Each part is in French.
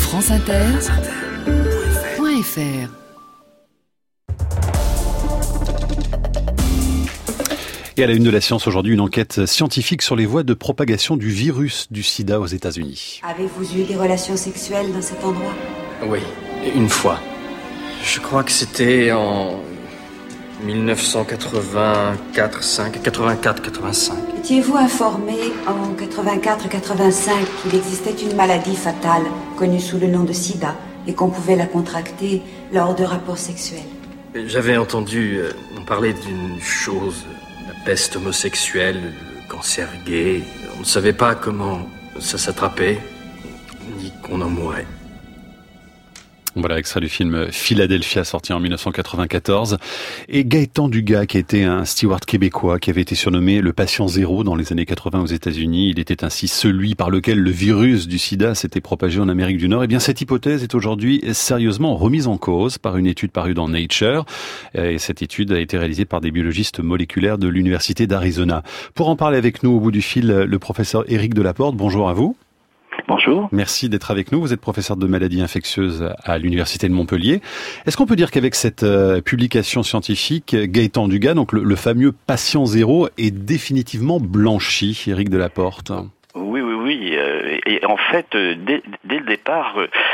franceinter.fr. Et à la une de la science aujourd'hui, une enquête scientifique sur les voies de propagation du virus du sida aux États-Unis. Avez-vous eu des relations sexuelles dans cet endroit ? Oui, une fois. Je crois que c'était en 1984, 85. Étiez-vous informé en 84-85 qu'il existait une maladie fatale connue sous le nom de sida et qu'on pouvait la contracter lors de rapports sexuels ? J'avais entendu parler d'une chose, la peste homosexuelle, le cancer gay. On ne savait pas comment ça s'attrapait, ni qu'on en mourait. Voilà, extrait du film Philadelphia, sorti en 1994. Et Gaëtan Dugas, qui était un steward québécois, qui avait été surnommé le patient zéro dans les années 80 aux États-Unis. Il était ainsi celui par lequel le virus du sida s'était propagé en Amérique du Nord. Eh bien, cette hypothèse est aujourd'hui sérieusement remise en cause par une étude parue dans Nature. Et cette étude a été réalisée par des biologistes moléculaires de l'Université d'Arizona. Pour en parler avec nous au bout du fil, le professeur Éric Delaporte. Bonjour à vous. Bonjour. Merci d'être avec nous. Vous êtes professeur de maladies infectieuses à l'Université de Montpellier. Est-ce qu'on peut dire qu'avec cette publication scientifique, Gaëtan Dugas, donc le fameux patient zéro, est définitivement blanchi, Éric Delaporte ? Oui. Et en fait, dès le départ,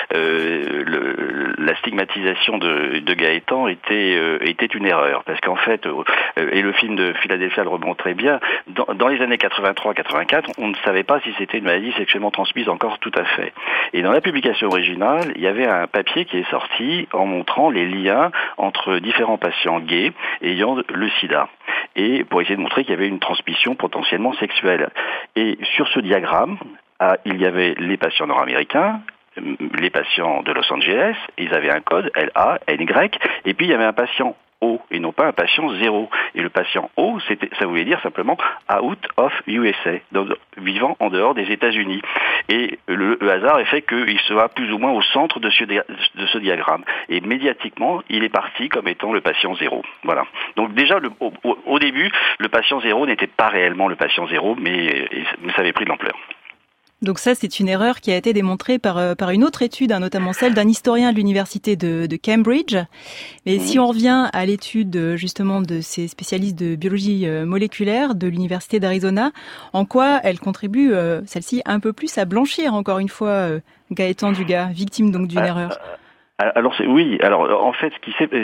la stigmatisation de Gaëtan était une erreur, parce qu'en fait, et le film de Philadelphia le remonte très bien, dans les années 83-84, on ne savait pas si c'était une maladie sexuellement transmise encore tout à fait. Et dans la publication originale, il y avait un papier qui est sorti en montrant les liens entre différents patients gays ayant le sida, et pour essayer de montrer qu'il y avait une transmission potentiellement sexuelle. Et sur ce diagramme, il y avait les patients nord-américains, les patients de Los Angeles, ils avaient un code LA, NY, et puis il y avait un patient O, et non pas un patient 0. Et le patient O, ça voulait dire simplement out of USA, donc vivant en dehors des États-Unis. Et le hasard est fait qu'il sera plus ou moins au centre de ce diagramme. Et médiatiquement, il est parti comme étant le patient 0. Voilà. Donc déjà, au début, le patient 0 n'était pas réellement le patient 0, mais ça avait pris de l'ampleur. Donc ça, c'est une erreur qui a été démontrée par une autre étude, notamment celle d'un historien de l'université de Cambridge. Mais si on revient à l'étude justement de ces spécialistes de biologie moléculaire de l'université d'Arizona, en quoi elle contribue, celle-ci, un peu plus à blanchir, encore une fois, Gaëtan Dugas, victime donc d'une erreur ? Alors en fait,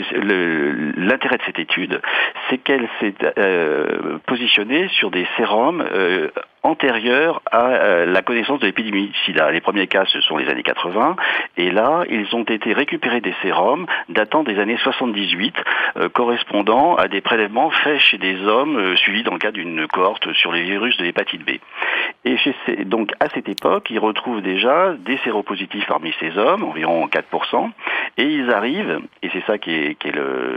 l'intérêt de cette étude, c'est qu'elle s'est positionnée sur des sérums antérieurs à la connaissance de l'épidémie de sida. Les premiers cas, ce sont les années 80, et là, ils ont été récupérés des sérums datant des années 78, correspondant à des prélèvements faits chez des hommes suivis dans le cadre d'une cohorte sur les virus de l'hépatite B. Et donc à cette époque, ils retrouvent déjà des séropositifs parmi ces hommes, environ 4%, et ils arrivent, et c'est ça qui était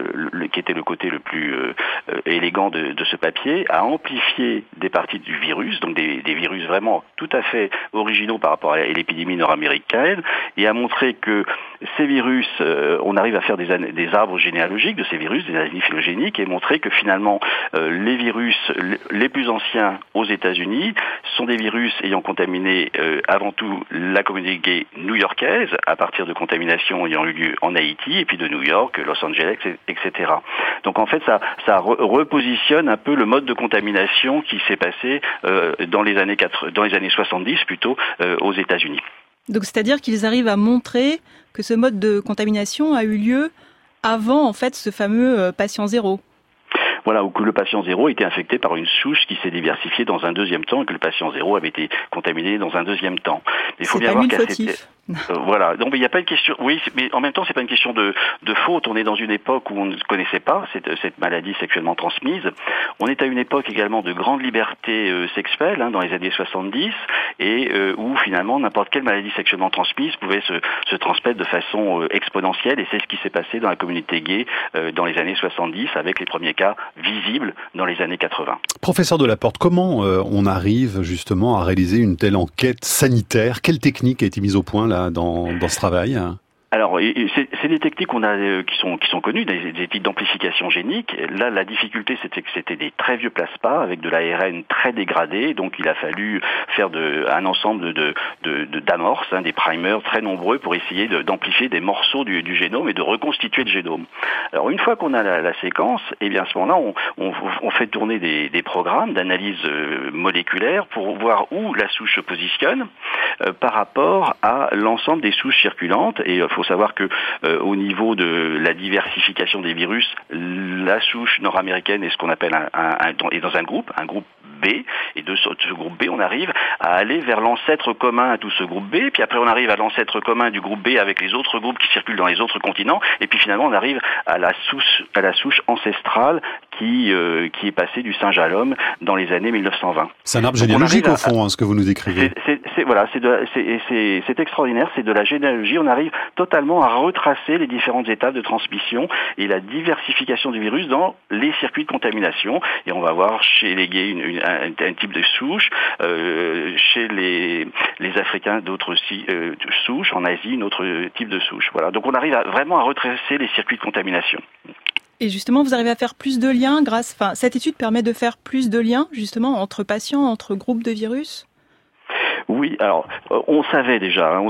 le côté le plus élégant de ce papier, à amplifier des parties du virus, donc des virus vraiment tout à fait originaux par rapport à l'épidémie nord-américaine, et à montrer que ces virus, on arrive à faire des arbres généalogiques de ces virus, des analyses phylogéniques, et montrer que finalement les virus les plus anciens aux États-Unis sont des virus ayant contaminé avant tout la communauté gay new-yorkaise, à partir de contaminations ayant eu lieu en Haïti, et puis de New York, Los Angeles, etc. Donc en fait, ça repositionne un peu le mode de contamination qui s'est passé dans les années 70 plutôt aux États-Unis. Donc c'est-à-dire qu'ils arrivent à montrer que ce mode de contamination a eu lieu avant en fait ce fameux patient zéro. Voilà, ou que le patient zéro était infecté par une souche qui s'est diversifiée dans un deuxième temps, et que le patient zéro avait été contaminé dans un deuxième temps. Mais il faut bien voir qu'à voilà. Donc, il n'y a pas une question. Oui, mais en même temps, c'est pas une question de faute. On est dans une époque où on ne connaissait pas cette maladie sexuellement transmise. On est à une époque également de grande liberté sexuelle, dans les années 70, et où finalement n'importe quelle maladie sexuellement transmise pouvait se transmettre de façon exponentielle. Et c'est ce qui s'est passé dans la communauté gay dans les années 70, avec les premiers cas visibles dans les années 80. Professeur Delaporte, comment on arrive justement à réaliser une telle enquête sanitaire ? Quelle technique a été mise au point là dans ce travail ? Alors, c'est des techniques qui sont connues, des techniques d'amplification génique. Là, la difficulté, c'était que c'était des très vieux plasmas avec de l'ARN très dégradé, donc il a fallu faire un ensemble d'amorces, des primers très nombreux pour essayer d'amplifier des morceaux du génome et de reconstituer le génome. Alors une fois qu'on a la séquence, et bien à ce moment-là, on fait tourner des programmes d'analyse moléculaire pour voir où la souche se positionne par rapport à l'ensemble des souches circulantes. Et il faut savoir que au niveau de la diversification des virus, la souche nord-américaine est ce qu'on appelle est dans un groupe B, et de ce groupe B, on arrive à aller vers l'ancêtre commun à tout ce groupe B, puis après on arrive à l'ancêtre commun du groupe B avec les autres groupes qui circulent dans les autres continents, et puis finalement on arrive à la souche ancestrale qui est passée du singe à l'homme dans les années 1920. C'est un arbre généalogique au fond, ce que vous nous décrivez. C'est extraordinaire, c'est de la généalogie. On arrive totalement à retracer les différentes étapes de transmission et la diversification du virus dans les circuits de contamination. Et on va voir chez les gays un type de souche, chez les Africains d'autres souches, en Asie un autre type de souche. Voilà. Donc on arrive vraiment à retracer les circuits de contamination. Et justement, vous arrivez à faire plus de liens cette étude permet de faire plus de liens, justement, entre patients, entre groupes de virus? Oui, alors on savait déjà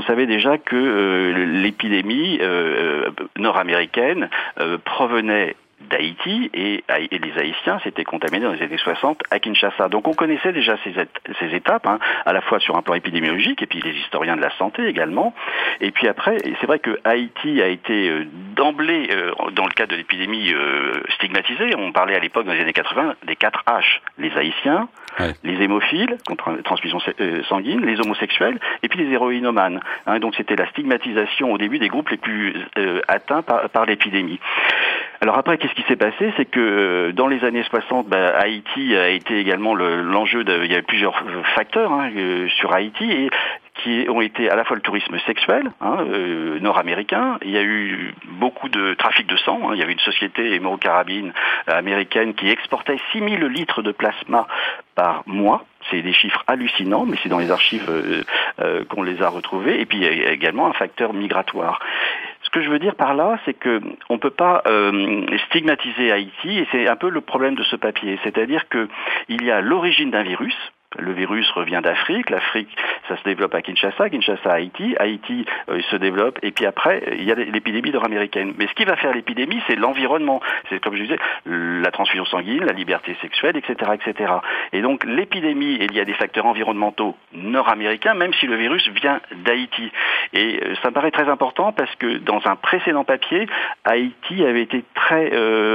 que l'épidémie nord-américaine provenait d'Haïti et les Haïtiens s'étaient contaminés dans les années 60 à Kinshasa. Donc on connaissait déjà ces étapes, à la fois sur un plan épidémiologique et puis les historiens de la santé également. Et puis après, c'est vrai que Haïti a été d'emblée, dans le cadre de l'épidémie, stigmatisé. On parlait à l'époque, dans les années 80, des 4 H. Les Haïtiens, les hémophiles, contre transmission sanguine, les homosexuels, et puis les héroïnomanes. Donc c'était la stigmatisation au début des groupes les plus atteints par l'épidémie. Alors après, qu'est-ce qui s'est passé? C'est que dans les années 60, Haïti a été également l'enjeu il y avait plusieurs facteurs sur Haïti et qui ont été à la fois le tourisme sexuel nord-américain. Il y a eu beaucoup de trafic de sang. Il y avait une société hémocarabine américaine qui exportait 6000 litres de plasma par mois. C'est des chiffres hallucinants, mais c'est dans les archives qu'on les a retrouvés. Et puis il y a également un facteur migratoire. Ce que je veux dire par là, c'est que on peut pas stigmatiser Haïti, et c'est un peu le problème de ce papier. C'est-à-dire que il y a l'origine d'un virus. Le virus revient d'Afrique, l'Afrique, ça se développe à Kinshasa à Haïti, Haïti se développe, et puis après, il y a l'épidémie nord-américaine. Mais ce qui va faire l'épidémie, c'est l'environnement. C'est, comme je disais, la transfusion sanguine, la liberté sexuelle, etc., etc. Et donc, l'épidémie est liée à des facteurs environnementaux nord-américains, même si le virus vient d'Haïti. Et ça me paraît très important parce que dans un précédent papier, Haïti avait été très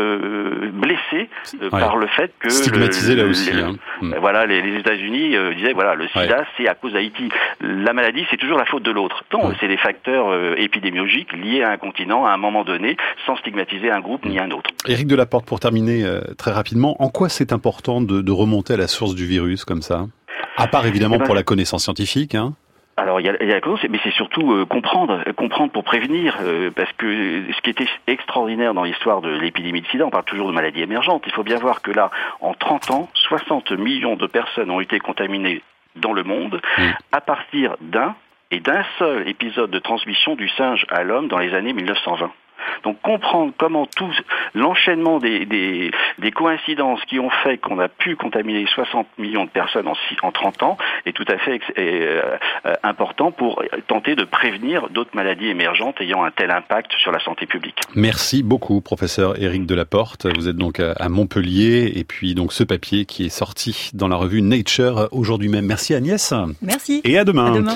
blessé par le fait que... Stigmatisé là aussi. Voilà, les États-Unis disaient, voilà, le sida, c'est à cause d'Haïti. La maladie, c'est toujours la faute de l'autre. Non, c'est des facteurs épidémiologiques liés à un continent à un moment donné, sans stigmatiser un groupe ni un autre. Éric Delaporte, pour terminer très rapidement, en quoi c'est important de remonter à la source du virus comme ça? À part évidemment pour la connaissance scientifique, Alors il y a la connaissance, mais c'est surtout comprendre pour prévenir, parce que ce qui était extraordinaire dans l'histoire de l'épidémie de sida, on parle toujours de maladies émergentes, il faut bien voir que là, en 30 ans, 60 millions de personnes ont été contaminées dans le monde, à partir d'un seul épisode de transmission du singe à l'homme dans les années 1920. Donc comprendre comment tout l'enchaînement des coïncidences qui ont fait qu'on a pu contaminer 60 millions de personnes en 30 ans est tout à fait important pour tenter de prévenir d'autres maladies émergentes ayant un tel impact sur la santé publique. Merci beaucoup, professeur Éric Delaporte. Vous êtes donc à Montpellier, et puis donc ce papier qui est sorti dans la revue Nature aujourd'hui même. Merci Agnès. Merci. Et à demain. À demain.